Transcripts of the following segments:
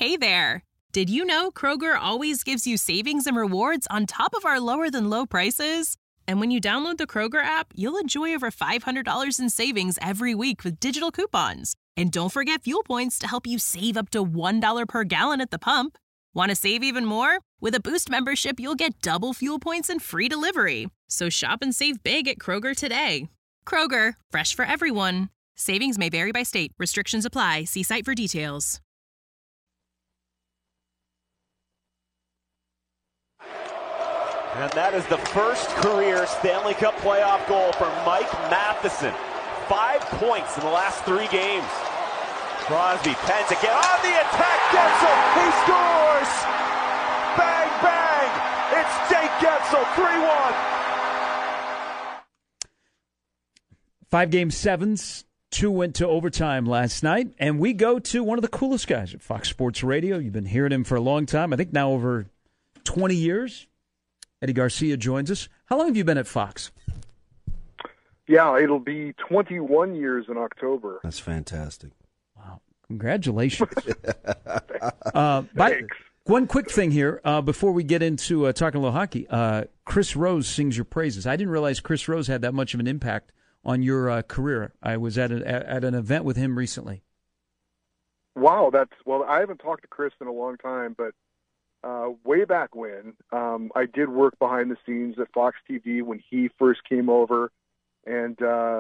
Hey there! Did you know Kroger always gives you savings and rewards on top of our lower-than-low prices? And when you download the Kroger app, you'll enjoy over $500 in savings every week with digital coupons. And don't forget fuel points to help you save up to $1 per gallon at the pump. Want to save even more? With a Boost membership, you'll get double fuel points and free delivery. So shop and save big at Kroger today. Kroger, fresh for everyone. Savings may vary by state. Restrictions apply. See site for details. And that is the first career Stanley Cup playoff goal for Mike Matheson. 5 points in the last 3 games. Crosby pens again on the attack. Gensel, he scores! Bang, bang! It's Jake Gensel, 3-1. 5-game sevens. 2 went to overtime last night. And we go to one of the coolest guys at Fox Sports Radio. You've been hearing him for a long time. I think now over 20 years. Eddie Garcia joins us. How long have you been at Fox? Yeah, it'll be 21 years in October. That's fantastic. Wow. Congratulations. Thanks. One quick thing here before we get into talking a little hockey. Chris Rose sings your praises. I didn't realize Chris Rose had that much of an impact on your career. I was at an event with him recently. Wow, I haven't talked to Chris in a long time, but way back when, I did work behind the scenes at Fox TV when he first came over, and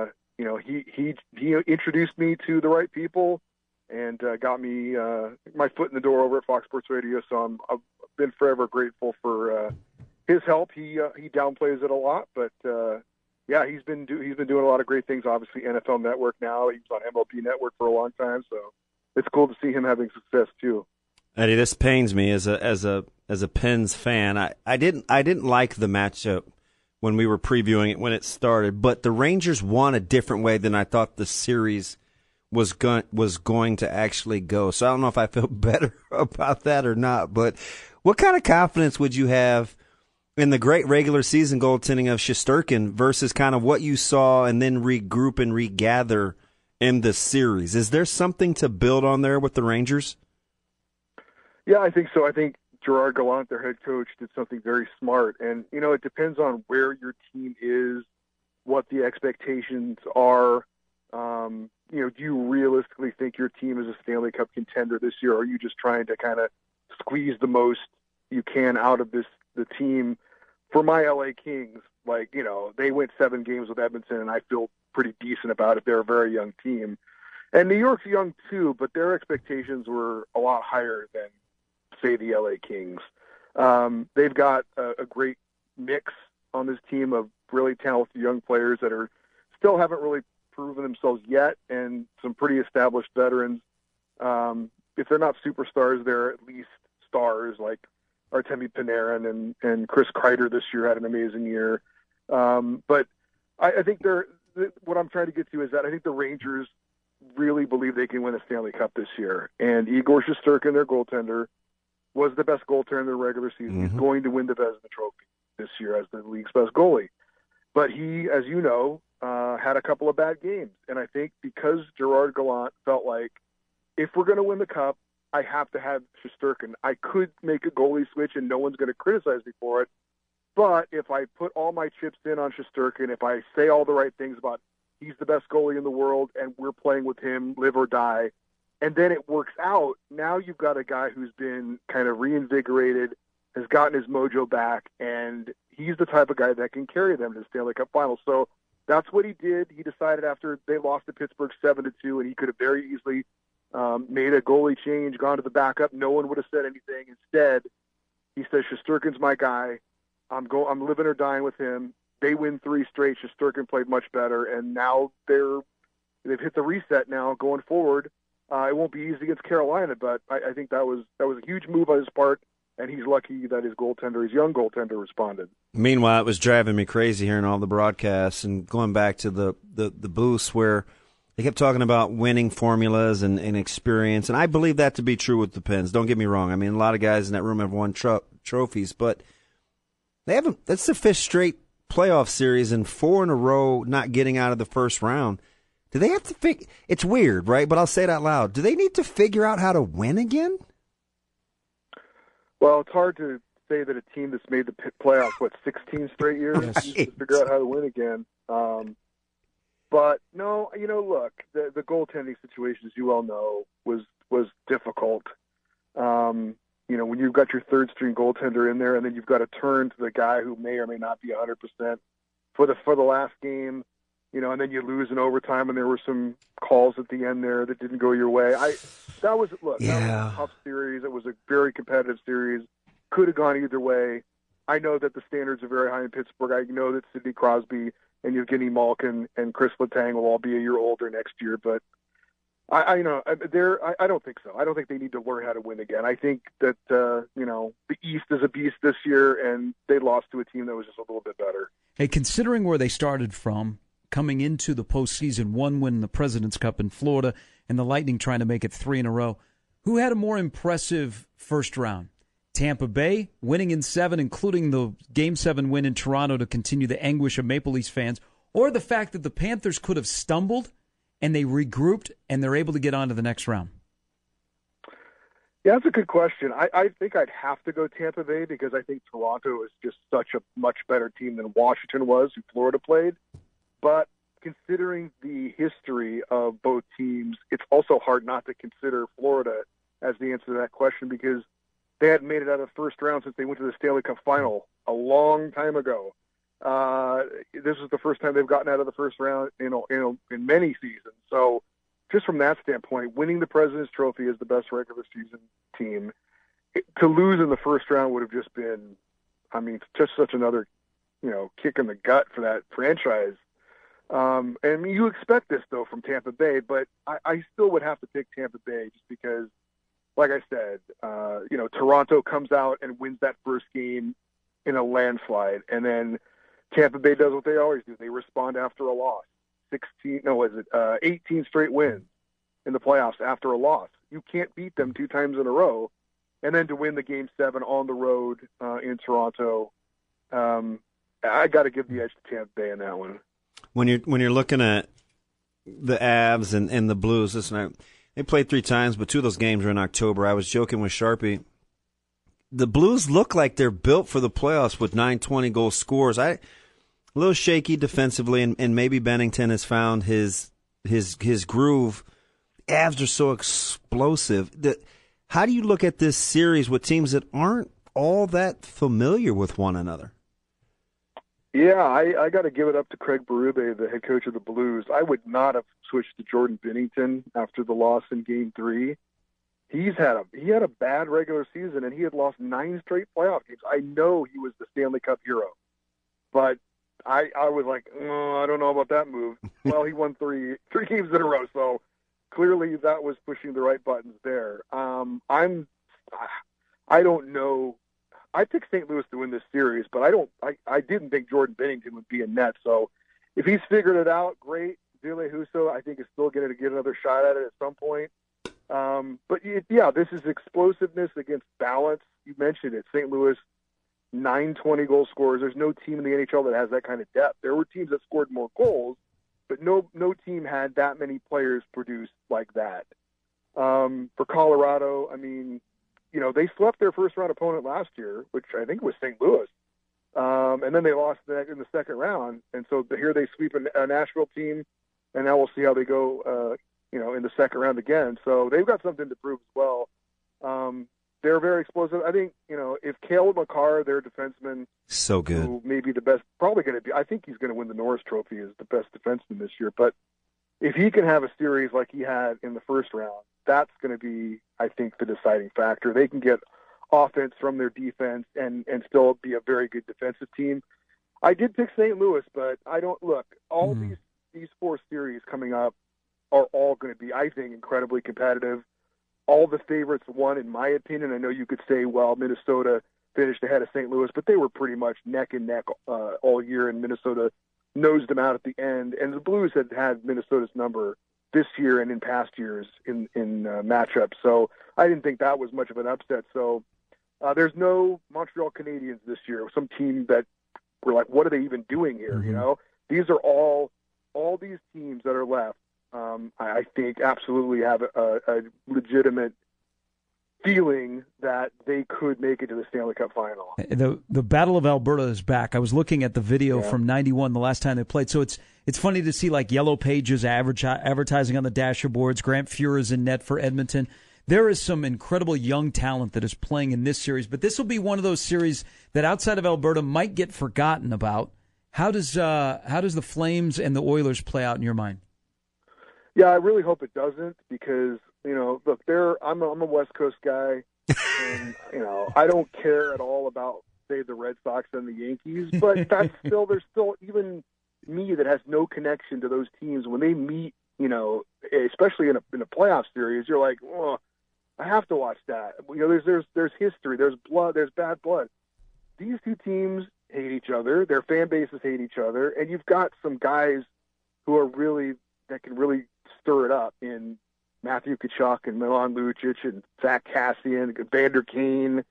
he introduced me to the right people and got me my foot in the door over at Fox Sports Radio. So I've been forever grateful for his help. He downplays it a lot, but yeah, he's been doing a lot of great things. Obviously, NFL Network now. He was on MLB Network for a long time, so it's cool to see him having success too. Eddie, this pains me as a Pens fan. I didn't like the matchup when we were previewing it when it started, but the Rangers won a different way than I thought the series was going to actually go. So I don't know if I feel better about that or not. But what kind of confidence would you have in the great regular season goaltending of Shesterkin versus kind of what you saw and then regroup and regather in the series? Is there something to build on there with the Rangers? Yeah, I think so. I think Gerard Gallant, their head coach, did something very smart. And, it depends on where your team is, what the expectations are. Do you realistically think your team is a Stanley Cup contender this year? Or are you just trying to kind of squeeze the most you can out of the team? For my LA Kings, they went 7 games with Edmonton, and I feel pretty decent about it. They're a very young team. And New York's young too, but their expectations were a lot higher than, say, the LA Kings. They've got a great mix on this team of really talented young players that still haven't really proven themselves yet, and some pretty established veterans. If they're not superstars, they're at least stars like Artemi Panarin and Chris Kreider this year had an amazing year. But I think what I'm trying to get to is that I think the Rangers really believe they can win a Stanley Cup this year. And Igor Shesterkin, their goaltender, was the best goaltender in the regular season. Mm-hmm. He's going to win the Vezina Trophy this year as the league's best goalie. But he, as you know, had a couple of bad games. And I think because Gerard Gallant felt like, if we're going to win the Cup, I have to have Shesterkin. I could make a goalie switch and no one's going to criticize me for it. But if I put all my chips in on Shesterkin, if I say all the right things about he's the best goalie in the world and we're playing with him, live or die, and then it works out, now you've got a guy who's been kind of reinvigorated, has gotten his mojo back, and he's the type of guy that can carry them to the Stanley Cup Finals. So that's what he did. He decided after they lost to Pittsburgh 7-2, and he could have very easily made a goalie change, gone to the backup. No one would have said anything. Instead, he says, Shesterkin's my guy. I'm living or dying with him. They win 3 straight. Shesterkin played much better, and now they've hit the reset now going forward. It won't be easy against Carolina, but I think that was a huge move on his part, and he's lucky that his young goaltender, responded. Meanwhile, it was driving me crazy hearing all the broadcasts and going back to the booths where they kept talking about winning formulas and experience, and I believe that to be true with the Pens. Don't get me wrong. I mean, a lot of guys in that room have won trophies, but they haven't. That's the 5th straight playoff series and 4 in a row not getting out of the first round. Do they have to it's weird, right? But I'll say it out loud. Do they need to figure out how to win again? Well, it's hard to say that a team that's made the playoffs, 16 straight years, Yes. to figure out how to win again. But no, look, the goaltending situation, as you all know, was difficult. When you've got your third string goaltender in there, and then you've got to turn to the guy who may or may not be 100% for the last game, and then you lose in overtime, and there were some calls at the end there that didn't go your way. That was a tough series. It was a very competitive series. Could have gone either way. I know that the standards are very high in Pittsburgh. I know that Sidney Crosby and Evgeny Malkin and Chris Letang will all be a year older next year, but I don't think so. I don't think they need to learn how to win again. I think that the East is a beast this year, and they lost to a team that was just a little bit better. Hey, considering where they started from, coming into the postseason, one win in the President's Cup in Florida, and the Lightning trying to make it 3 in a row, who had a more impressive first round? Tampa Bay, winning in 7, including the Game 7 win in Toronto to continue the anguish of Maple Leafs fans, or the fact that the Panthers could have stumbled and they regrouped and they're able to get on to the next round? Yeah, that's a good question. I think I'd have to go Tampa Bay because I think Toronto is just such a much better team than Washington was, who Florida played. But considering the history of both teams, it's also hard not to consider Florida as the answer to that question because they hadn't made it out of the first round since they went to the Stanley Cup final a long time ago. This is the first time they've gotten out of the first round in many seasons. So just from that standpoint, winning the President's Trophy as the best regular season team, to lose in the first round would have just been, just such another, kick in the gut for that franchise. And you expect this, though, from Tampa Bay, but I still would have to pick Tampa Bay just because, like I said, Toronto comes out and wins that first game in a landslide, and then Tampa Bay does what they always do. They respond after a loss. 18 straight wins in the playoffs after a loss. You can't beat them 2 times in a row. And then to win the Game 7 on the road in Toronto, I got to give the edge to Tampa Bay in that one. When you're looking at the Avs and the Blues, listen, they played 3 times, but 2 of those games were in October. I was joking with Sharpie. The Blues look like they're built for the playoffs with 9 20-goal scores. A little shaky defensively, and maybe Bennington has found his groove. Avs are so explosive. How do you look at this series with teams that aren't all that familiar with one another? Yeah, I got to give it up to Craig Berube, the head coach of the Blues. I would not have switched to Jordan Binnington after the loss in Game 3. He had a bad regular season, and he had lost 9 straight playoff games. I know he was the Stanley Cup hero, but I was like, I don't know about that move. Well, he won 3 games in a row, so clearly that was pushing the right buttons there. I don't know. I picked St. Louis to win this series, but I didn't think Jordan Binnington would be in net. So if he's figured it out, great. Ville Husso, I think, is still going to get another shot at it at some point. This is explosiveness against balance. You mentioned it. St. Louis, 9 20-goal scorers. There's no team in the NHL that has that kind of depth. There were teams that scored more goals, but no team had that many players produce like that. For Colorado, they swept their first-round opponent last year, which I think was St. Louis. And then they lost in the second round. And so here they sweep a Nashville team, and now we'll see how they go, in the second round again. So they've got something to prove as well. They're very explosive. I think, if Cale Makar, their defenseman, so good, who may be the best, probably going to be, I think he's going to win the Norris Trophy as the best defenseman this year. But if he can have a series like he had in the first round, that's going to be, I think, the deciding factor. They can get offense from their defense and still be a very good defensive team. I did pick St. Louis, but I don't look. All these 4 series coming up are all going to be, I think, incredibly competitive. All the favorites won, in my opinion. I know you could say, well, Minnesota finished ahead of St. Louis, but they were pretty much neck and neck all year, and Minnesota nosed them out at the end. And the Blues had Minnesota's number this year and in past years in matchups. So I didn't think that was much of an upset. So there's no Montreal Canadiens this year, some team that were like, what are they even doing here? Mm-hmm. These are all these teams that are left. I think absolutely have a legitimate feeling that they could make it to the Stanley Cup final. The Battle of Alberta is back. I was looking at the video from '91, the last time they played. So it's funny to see like Yellow Pages advertising on the dasher boards. Grant Fuhrer's in net for Edmonton. There is some incredible young talent that is playing in this series, but this will be one of those series that outside of Alberta might get forgotten about. How does the Flames and the Oilers play out in your mind? Yeah, I really hope it doesn't because, look, I'm a West Coast guy, and, I don't care at all about, say, the Red Sox and the Yankees, but there's still even me that has no connection to those teams. When they meet, especially in a playoff series, you're like, oh, I have to watch that. There's history, there's blood, there's bad blood. These two teams hate each other, their fan bases hate each other, and you've got some guys who are that can really stir it up in Matthew Tkachuk and Milan Lucic and Zach Kassian, Vander Kane.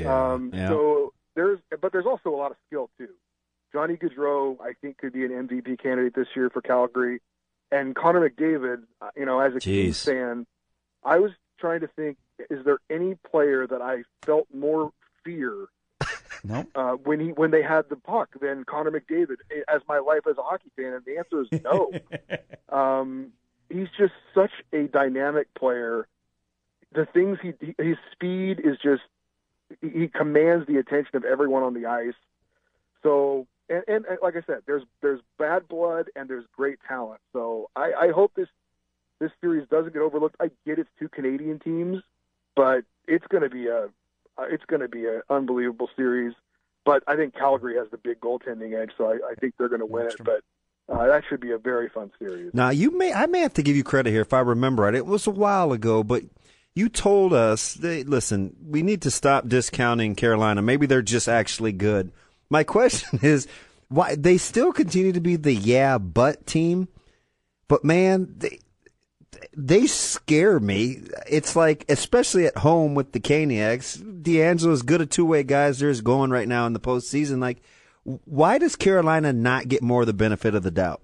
So there's also a lot of skill too. Johnny Gaudreau, I think, could be an MVP candidate this year for Calgary, and Connor McDavid. As a Kings fan, I was trying to think: is there any player that I felt more fear? No. When they had the puck than Connor McDavid as my life as a hockey fan, and the answer is no. He's just such a dynamic player. The things his speed is just, he commands the attention of everyone on the ice. So, and like I said, there's bad blood and there's great talent. So I hope this series doesn't get overlooked. I get it's two Canadian teams, but it's going to be an unbelievable series. But I think Calgary has the big goaltending edge, so I think they're going to win it. But that should be a very fun series. Now, I may have to give you credit here if I remember right. It was a while ago, but you told us, listen, we need to stop discounting Carolina. Maybe they're just actually good. My question is, why they still continue to be the but team, but man, they scare me. It's like, especially at home with the Caniacs, D'Angelo's good at two-way guys there's going right now in the postseason. Like, why does Carolina not get more of the benefit of the doubt?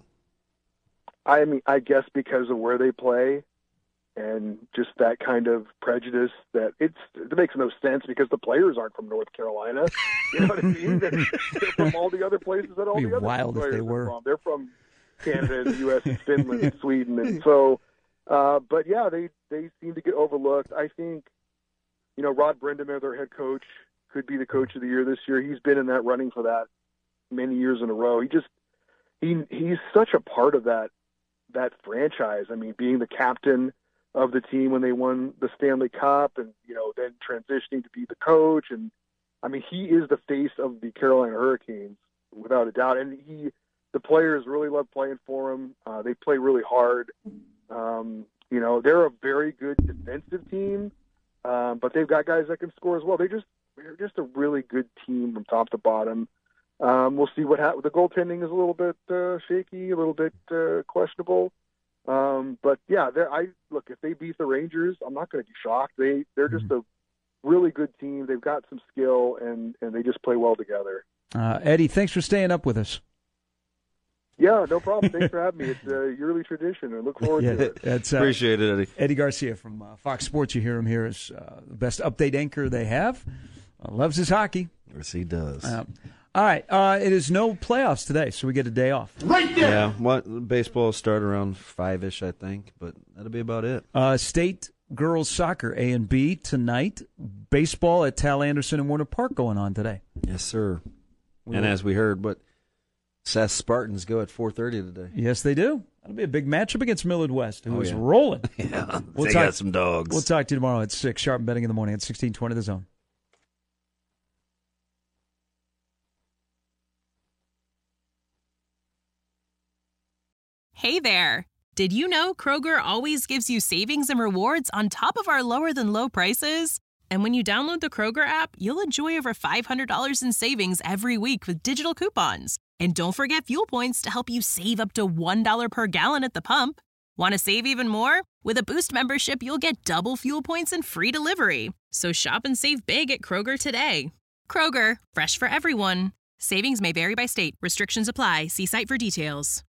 I mean, I guess because of where they play and just that kind of prejudice that it makes no sense because the players aren't from North Carolina. You know what I mean? They're from all the other places that all the other wild players if they were. are from. They're from Canada, the U.S., and Finland, and Sweden, and so. But yeah, they seem to get overlooked. I think, Rod Brind'Amour, their head coach, could be the coach of the year this year. He's been in that running for that many years in a row. He's such a part of that franchise. I mean, being the captain of the team when they won the Stanley Cup, and then transitioning to be the coach, and I mean, he is the face of the Carolina Hurricanes without a doubt. And the players really love playing for him. They play really hard. They're a very good defensive team, but they've got guys that can score as well. They're just a really good team from top to bottom. We'll see what happens. The goaltending is a little bit shaky, a little bit questionable. But yeah, look, if they beat the Rangers, I'm not going to be shocked. They're just a really good team. They've got some skill, and they just play well together. Eddie, thanks for staying up with us. Yeah, no problem. Thanks for having me. It's a yearly tradition. I look forward to it. Appreciate it, Eddie. Eddie Garcia from Fox Sports. You hear him here as the best update anchor they have. Loves his hockey. Yes, he does. All right. It is no playoffs today, so we get a day off. Right there. Yeah, baseball will start around 5-ish, I think, but that'll be about it. State girls soccer, A and B, tonight. Baseball at Tal Anderson and Warner Park going on today. Yes, sir. And as we heard, Seth Spartans go at 4:30 today. Yes, they do. That'll be a big matchup against Millard West, who is rolling. Yeah, they got some dogs. We'll talk to you tomorrow at 6, sharp betting in the morning at 1620 The Zone. Hey there. Did you know Kroger always gives you savings and rewards on top of our lower-than-low prices? And when you download the Kroger app, you'll enjoy over $500 in savings every week with digital coupons. And don't forget fuel points to help you save up to $1 per gallon at the pump. Want to save even more? With a Boost membership, you'll get double fuel points and free delivery. So shop and save big at Kroger today. Kroger, fresh for everyone. Savings may vary by state. Restrictions apply. See site for details.